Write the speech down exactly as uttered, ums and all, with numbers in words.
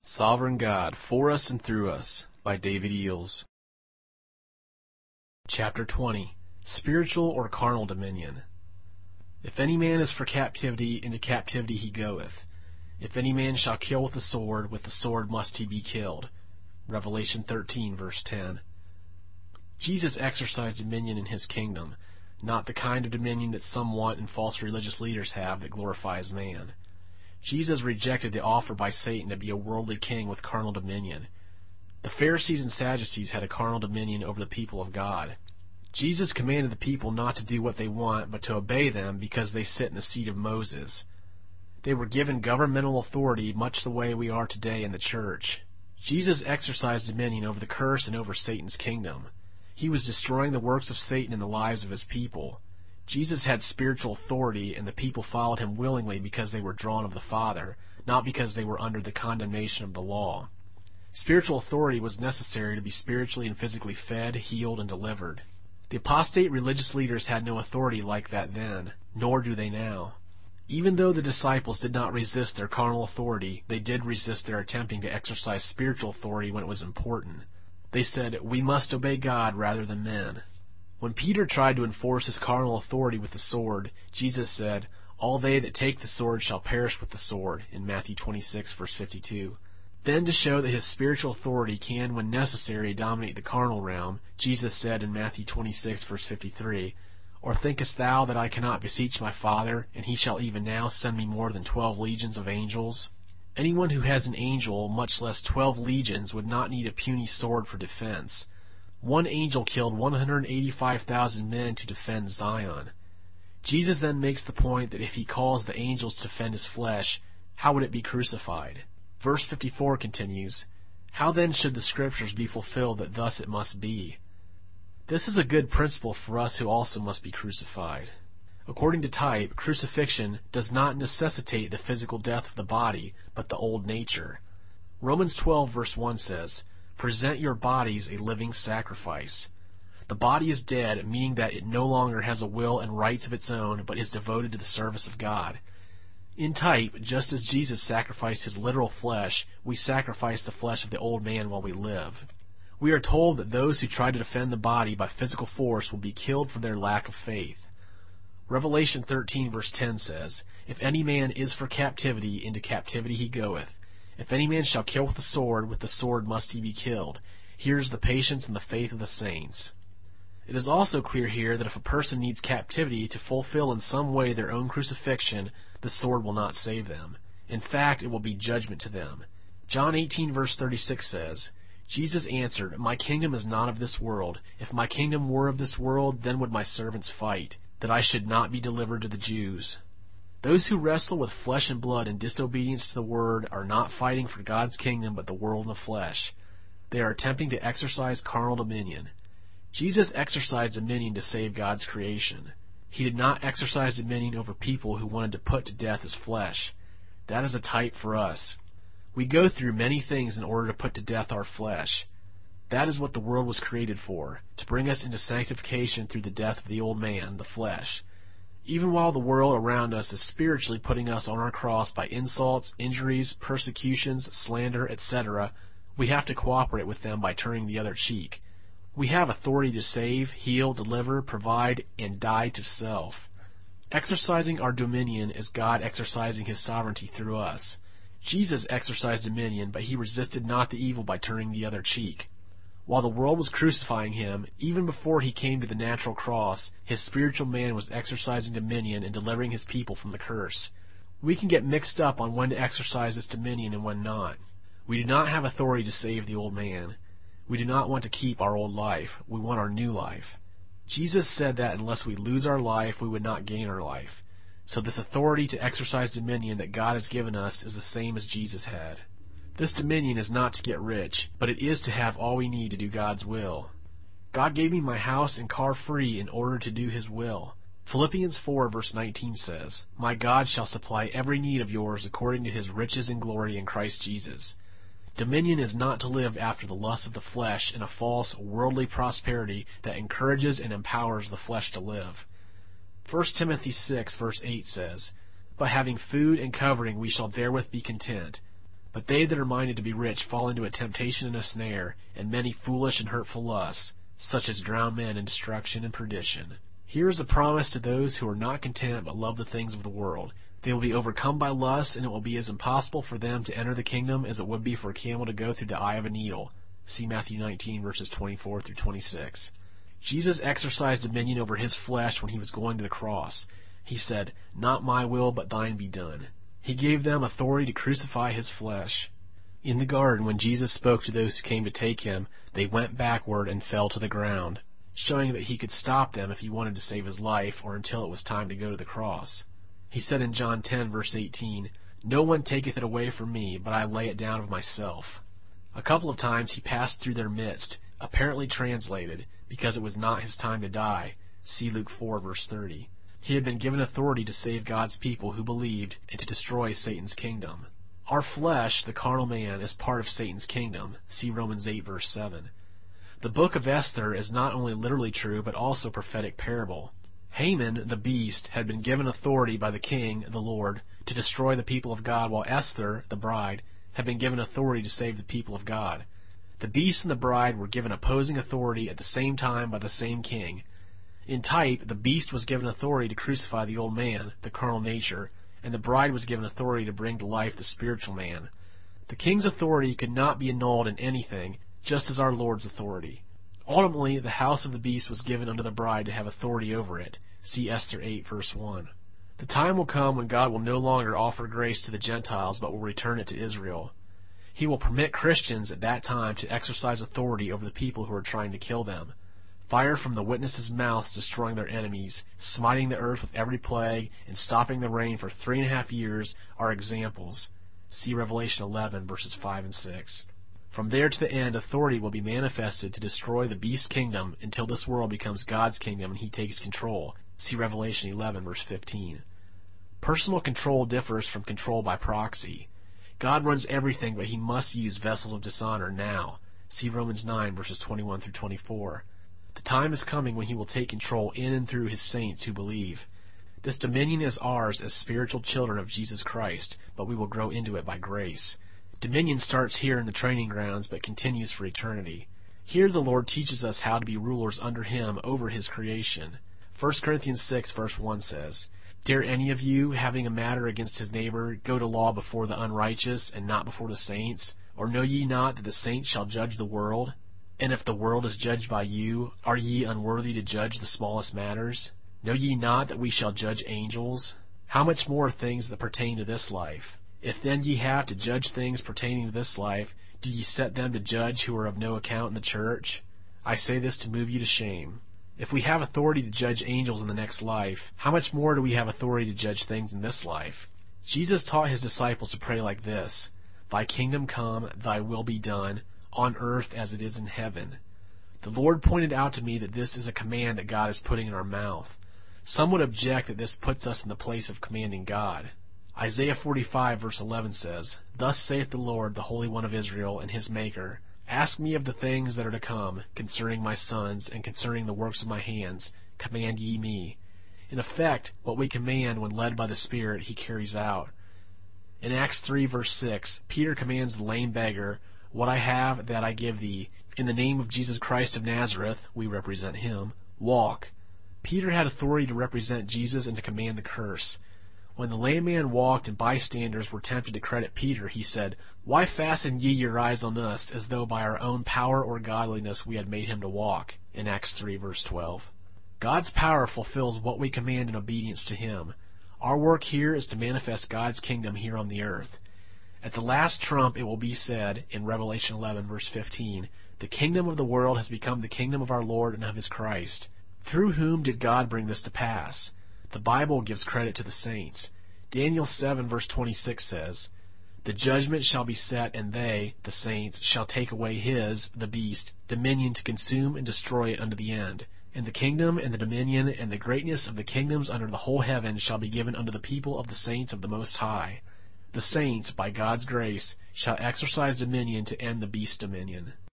Sovereign God, For Us and Through Us, by David Eels. Chapter twenty. Spiritual or Carnal Dominion. If any man is for captivity, into captivity he goeth. If any man shall kill with the sword, with the sword must he be killed. Revelation thirteen, verse ten. Jesus exercised dominion in his kingdom, not the kind of dominion that some want and false religious leaders have that glorifies man. Jesus rejected the offer by Satan to be a worldly king with carnal dominion. The Pharisees and Sadducees had a carnal dominion over the people of God. Jesus commanded the people not to do what they want, but to obey them because they sit in the seat of Moses. They were given governmental authority much the way we are today in the church. Jesus exercised dominion over the curse and over Satan's kingdom. He was destroying the works of Satan in the lives of his people. Jesus had spiritual authority, and the people followed him willingly because they were drawn of the Father, not because they were under the condemnation of the law. Spiritual authority was necessary to be spiritually and physically fed, healed, and delivered. The apostate religious leaders had no authority like that then, nor do they now. Even though the disciples did not resist their carnal authority, they did resist their attempting to exercise spiritual authority when it was important. They said, "We must obey God rather than men." When Peter tried to enforce his carnal authority with the sword, Jesus said, "All they that take the sword shall perish with the sword," in Matthew twenty-six, verse fifty-two. Then, to show that his spiritual authority can, when necessary, dominate the carnal realm, Jesus said in Matthew twenty-six, verse fifty-three, "Or thinkest thou that I cannot beseech my Father, and he shall even now send me more than twelve legions of angels?" Anyone who has an angel, much less twelve legions, would not need a puny sword for defense. One angel killed one hundred eighty-five thousand men to defend Zion. Jesus then makes the point that if he calls the angels to defend his flesh, how would it be crucified? Verse fifty-four continues, "How then should the Scriptures be fulfilled that thus it must be?" This is a good principle for us who also must be crucified. According to type, crucifixion does not necessitate the physical death of the body, but the old nature. Romans twelve, verse one says, "Present your bodies a living sacrifice." The body is dead, meaning that it no longer has a will and rights of its own, but is devoted to the service of God. In type, just as Jesus sacrificed his literal flesh, we sacrifice the flesh of the old man while we live. We are told that those who try to defend the body by physical force will be killed for their lack of faith. Revelation thirteen, verse ten says, "If any man is for captivity, into captivity he goeth. If any man shall kill with the sword, with the sword must he be killed. Here is the patience and the faith of the saints." It is also clear here that if a person needs captivity to fulfill in some way their own crucifixion, the sword will not save them. In fact, it will be judgment to them. John eighteen, verse thirty-six says, "Jesus answered, My kingdom is not of this world. If my kingdom were of this world, then would my servants fight, that I should not be delivered to the Jews." Those who wrestle with flesh and blood in disobedience to the word are not fighting for God's kingdom but the world and the flesh. They are attempting to exercise carnal dominion. Jesus exercised dominion to save God's creation. He did not exercise dominion over people who wanted to put to death his flesh. That is a type for us. We go through many things in order to put to death our flesh. That is what the world was created for, to bring us into sanctification through the death of the old man, the flesh. Even while the world around us is spiritually putting us on our cross by insults, injuries, persecutions, slander, et cetera, we have to cooperate with them by turning the other cheek. We have authority to save, heal, deliver, provide, and die to self. Exercising our dominion is God exercising his sovereignty through us. Jesus exercised dominion, but he resisted not the evil by turning the other cheek. While the world was crucifying him, even before he came to the natural cross, his spiritual man was exercising dominion and delivering his people from the curse. We can get mixed up on when to exercise this dominion and when not. We do not have authority to save the old man. We do not want to keep our old life. We want our new life. Jesus said that unless we lose our life, we would not gain our life. So this authority to exercise dominion that God has given us is the same as Jesus had. This dominion is not to get rich, but it is to have all we need to do God's will. God gave me my house and car free in order to do his will. Philippians four, verse nineteen says, "My God shall supply every need of yours according to his riches and glory in Christ Jesus." Dominion is not to live after the lust of the flesh in a false, worldly prosperity that encourages and empowers the flesh to live. First Timothy six, verse eight says, "But having food and covering we shall therewith be content." But they that are minded to be rich fall into a temptation and a snare, and many foolish and hurtful lusts, such as drown men in destruction and perdition. Here is a promise to those who are not content but love the things of the world. They will be overcome by lust, and it will be as impossible for them to enter the kingdom as it would be for a camel to go through the eye of a needle. See Matthew nineteen, verses twenty-four through twenty-six. Jesus exercised dominion over his flesh when he was going to the cross. He said, "Not my will, but thine be done." He gave them authority to crucify his flesh. In the garden, when Jesus spoke to those who came to take him, they went backward and fell to the ground, showing that he could stop them if he wanted to save his life or until it was time to go to the cross. He said in John ten, verse eighteen, "No one taketh it away from me, but I lay it down of myself." A couple of times he passed through their midst, apparently translated, because it was not his time to die. See Luke four, verse thirty. He had been given authority to save God's people who believed and to destroy Satan's kingdom. Our flesh, the carnal man, is part of Satan's kingdom. See Romans eight, verse seven. The book of Esther is not only literally true, but also a prophetic parable. Haman, the beast, had been given authority by the king, the Lord, to destroy the people of God, while Esther, the bride, had been given authority to save the people of God. The beast and the bride were given opposing authority at the same time by the same king. In type, the beast was given authority to crucify the old man, the carnal nature, and the bride was given authority to bring to life the spiritual man. The king's authority could not be annulled in anything, just as our Lord's authority. Ultimately, the house of the beast was given unto the bride to have authority over it. See Esther eight, verse one. The time will come when God will no longer offer grace to the Gentiles, but will return it to Israel. He will permit Christians at that time to exercise authority over the people who are trying to kill them. Fire from the witnesses' mouths destroying their enemies, smiting the earth with every plague, and stopping the rain for three and a half years are examples. See Revelation eleven, verses five and six. From there to the end, authority will be manifested to destroy the beast's kingdom until this world becomes God's kingdom and he takes control. See Revelation eleven, verse fifteen. Personal control differs from control by proxy. God runs everything, but he must use vessels of dishonor now. See Romans nine, verses twenty-one through twenty-four. The time is coming when he will take control in and through his saints who believe. This dominion is ours as spiritual children of Jesus Christ, but we will grow into it by grace. Dominion starts here in the training grounds, but continues for eternity. Here the Lord teaches us how to be rulers under him over his creation. First Corinthians six, verse one says, "Dare any of you, having a matter against his neighbor, go to law before the unrighteous, and not before the saints? Or know ye not that the saints shall judge the world? And if the world is judged by you, are ye unworthy to judge the smallest matters? Know ye not that we shall judge angels? How much more things that pertain to this life? If then ye have to judge things pertaining to this life, do ye set them to judge who are of no account in the church? I say this to move you to shame. If we have authority to judge angels in the next life, how much more do we have authority to judge things in this life?" Jesus taught his disciples to pray like this, "Thy kingdom come, thy will be done, on earth as it is in heaven." The Lord pointed out to me that this is a command that God is putting in our mouth. Some would object that this puts us in the place of commanding God. Isaiah forty-five, verse eleven says, "Thus saith the Lord, the Holy One of Israel, and his Maker, Ask me of the things that are to come, concerning my sons, and concerning the works of my hands, command ye me." In effect, what we command when led by the Spirit, he carries out. In Acts three, verse six, Peter commands the lame beggar, "What I have, that I give thee. In the name of Jesus Christ of Nazareth," we represent him, "walk." Peter had authority to represent Jesus and to command the curse. When the lame man walked and bystanders were tempted to credit Peter, he said, "Why fasten ye your eyes on us, as though by our own power or godliness we had made him to walk?" In Acts three, verse twelve. God's power fulfills what we command in obedience to him. Our work here is to manifest God's kingdom here on the earth. At the last trump it will be said, in Revelation eleven, verse fifteen, "The kingdom of the world has become the kingdom of our Lord and of his Christ." Through whom did God bring this to pass? The Bible gives credit to the saints. Daniel seven, verse twenty-six says, "The judgment shall be set, and they, the saints, shall take away his, the beast, dominion to consume and destroy it unto the end. And the kingdom and the dominion and the greatness of the kingdoms under the whole heaven shall be given unto the people of the saints of the Most High." The saints, by God's grace, shall exercise dominion to end the beast's dominion.